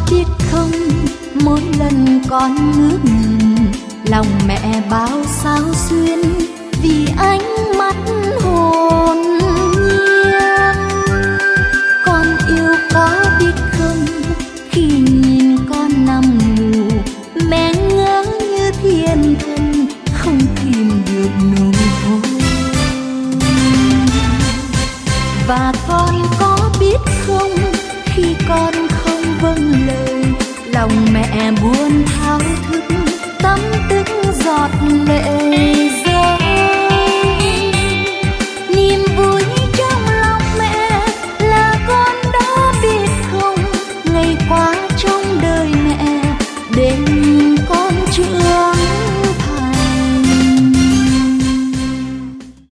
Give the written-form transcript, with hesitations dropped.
biết không, mỗi lần con ngước nhìn lòng mẹ bao sao xuyên vì ánh mắt hồn nhiên. Con yêu có biết không, khi nhìn con nằm ngủ mẹ ngỡ như thiên thần không kìm được nụ hôn. Và con có biết không, khi con không vâng lời lòng mẹ buồn thao thức, tắm tức giọt lệ